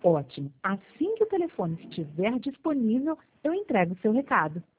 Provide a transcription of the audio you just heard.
Ótimo. Assim que o telefone estiver disponível, eu entrego o seu recado.